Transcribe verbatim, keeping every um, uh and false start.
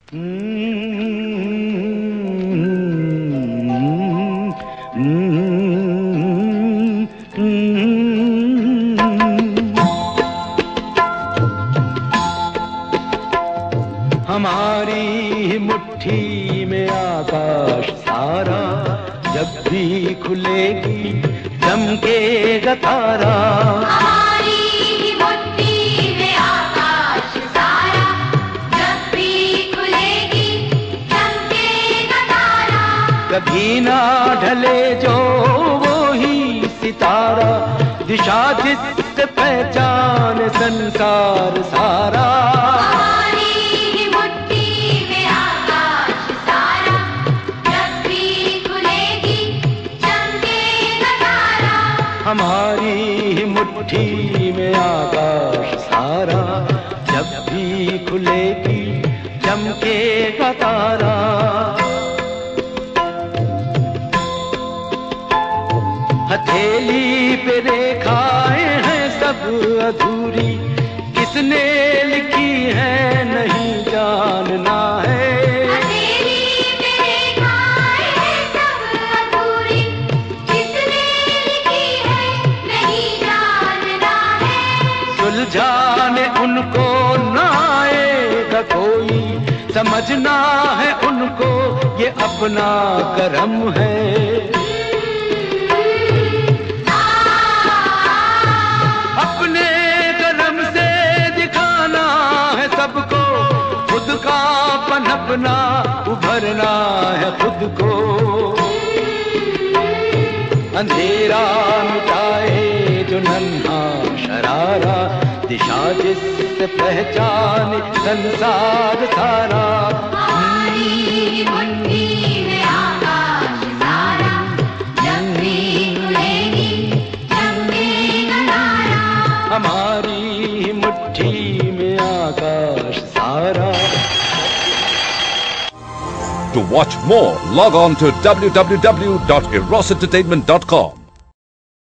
हमारी मुट्ठी में आकाश सारा, जब भी खुलेगी चमकेगा तारा। हमारी मुट्ठी में आकाश सारा, जब भी खुलेगी चमकेगा तारा। कभी ना ढले जो वो ही सितारा, दिशा जिससे पहचान संसार सारा। हमारी मुट्ठी में आकाश सारा, जब भी खुलेगी चमकेगा तारा। हथेली पे रेखाएं हैं सब अधूरी, किसने लिखी है नहीं जानना है। सुलझाने उनको ना आएगा कोई, समझना है उनको ये अपना करम है। अपने करम से दिखाना है सबको, खुद का पनपना उभरना है खुद को। अंधेरा मिटाए जो नन्हा शरारा, दिशा जिससे पहचान संसार सारा। हमारी मुट्ठी में आकाश सारा, जब भी खुलेगी चमकेगा तारा। हमारी मुट्ठी में आकाश सारा। To watch more, log on to w w w dot eros entertainment dot com.